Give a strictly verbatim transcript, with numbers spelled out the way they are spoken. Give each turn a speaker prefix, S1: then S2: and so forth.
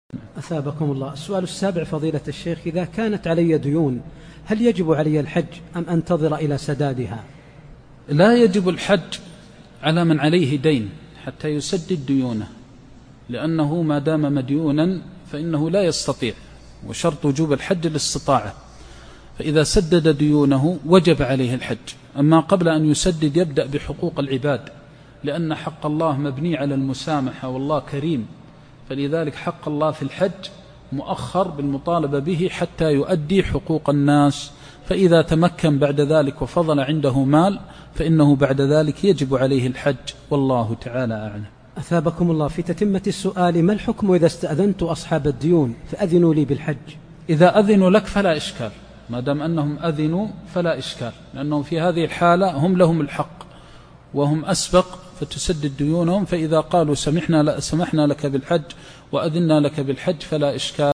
S1: أثابكم الله. السؤال السابع فضيلة الشيخ: إذا كانت علي ديون هل يجب علي الحج أم أنتظر إلى سدادها؟
S2: لا يجب الحج على من عليه دين حتى يسدد ديونه، لأنه ما دام مديونا فإنه لا يستطيع، وشرط وجوب الحج الاستطاعة، فإذا سدد ديونه وجب عليه الحج. أما قبل أن يسدد يبدأ بحقوق العباد، لأن حق الله مبني على المسامحة والله كريم، فلذلك حق الله في الحج مؤخر بالمطالبة به حتى يؤدي حقوق الناس. فإذا تمكن بعد ذلك وفضل عنده مال فإنه بعد ذلك يجب عليه الحج، والله تعالى أعلم.
S1: أثابكم الله. في تتمة السؤال: ما الحكم إذا استأذنت أصحاب الديون فأذنوا لي بالحج؟
S2: إذا أذنوا لك فلا إشكال، ما دام أنهم أذنوا فلا إشكال، لأنهم في هذه الحالة هم لهم الحق وهم أسبق فتسدد ديونهم، فإذا قالوا سمحنا سمحنا لك بالحج وأذنا لك بالحج فلا إشكال.